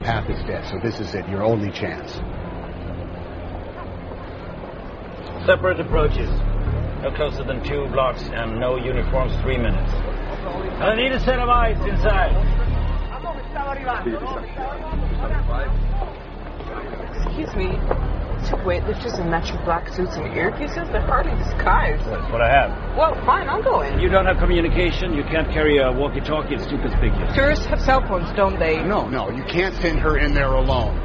path is dead, so this is it, your only chance. Separate approaches. No closer than 2 blocks and no uniforms 3 minutes. I need a set of eyes inside. Excuse me. 2 weightlifters in matching black suits and earpieces? They're hardly disguised. That's what I have. Well, fine, I'll go in. You don't have communication. You can't carry a walkie-talkie. It's too conspicuous. Tourists have cell phones, don't they? No, you can't send her in there alone.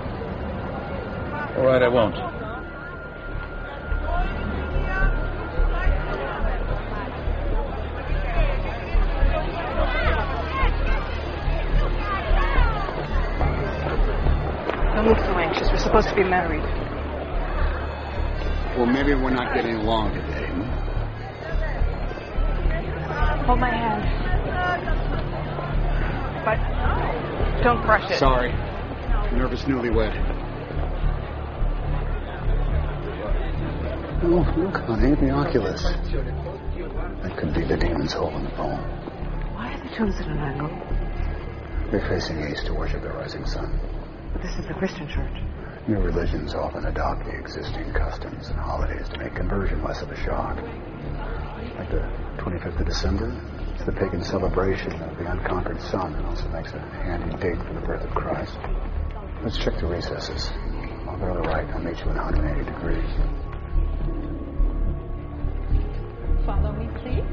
All right, I won't. Don't look so anxious. We're supposed to be married. Well, maybe we're not getting along today. Hold my hand. But don't crush it. Sorry. Nervous newlywed. Look, honey, the Oculus. That could be the demon's hole in the poem. Why are the tombs at an angle? They're facing east to worship the rising sun. This is the Christian church. New religions often adopt the existing customs and holidays to make conversion less of a shock. Like the 25th of December, it's the pagan celebration of the unconquered sun and also makes a handy date for the birth of Christ. Let's check the recesses. I'll go to the right. I'll meet you in 180 degrees. Follow me, please.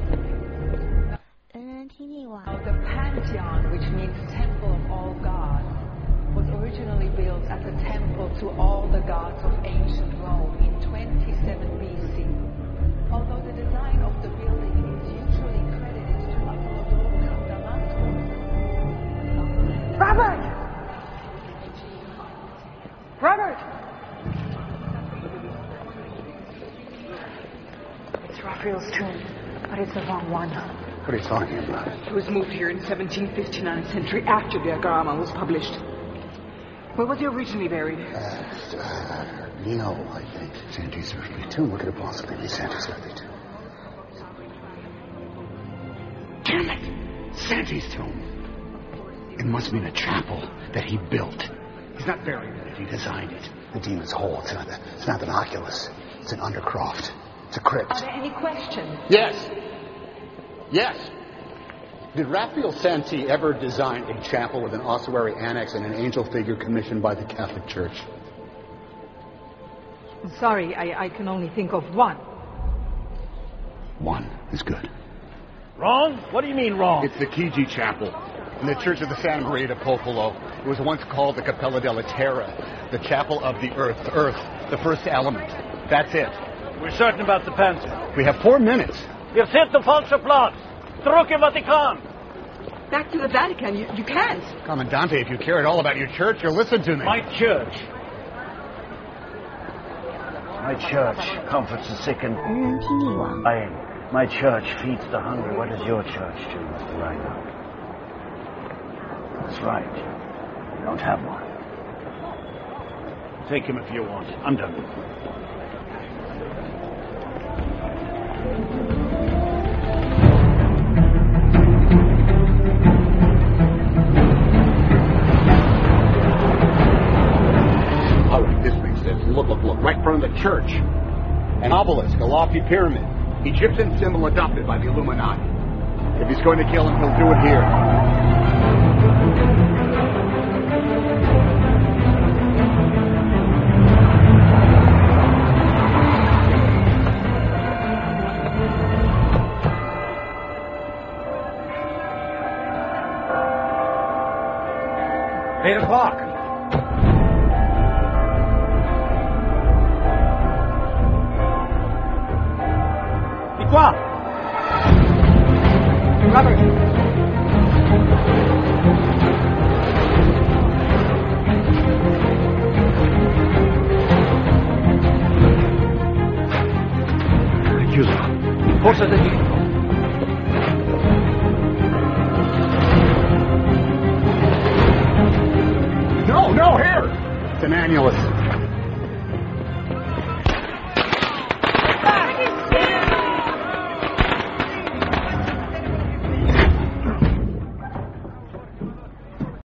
The Pantheon, which means temple of all gods, was originally built as a temple to all the gods of ancient Rome in 27 BC. Although the design of the building is usually credited to Apollodorus of Damascus. Robert! Robert! It's Raphael's tomb, but it's the wrong one. What are you talking about? It was moved here in 1759, a century after the Diagrama was published. Where was he originally buried? Neo, I think. Santi's earthly tomb. What could it possibly be Santi's earthly tomb? Damn it! Santi's tomb. It must mean a chapel that he built. He's not buried in it. He designed it. The demon's hole. It's not an Oculus. It's an undercroft. It's a crypt. Are there any questions? Yes. Did Raphael Santi ever design a chapel with an ossuary annex and an angel figure commissioned by the Catholic Church? I'm sorry, I can only think of one. One is good. Wrong? What do you mean wrong? It's the Chigi Chapel in the Church of the Santa Maria de Popolo. It was once called the Cappella della Terra, the Chapel of the Earth. Earth, the first element. That's it. We're certain about the Pantheon. We have 4 minutes. Wir sind the falsche Platz. Zurück im Vatikan. Back to the Vatican. You can't. Commandante, if you care at all about your church, you'll listen to me. My church. My church comforts the sick and my church feeds the hungry. What does your church do, Mr. Reinhardt? That's right. You don't have one. Take him if you want. I'm done. All right, this makes sense. Look. Right in front of the church. An obelisk, a lofty pyramid. Egyptian symbol adopted by the Illuminati. If he's going to kill him, he'll do it here. Eight o'clock. Di qua. Robert. Chiuso. Forse da dietro. No, here! It's an annulus.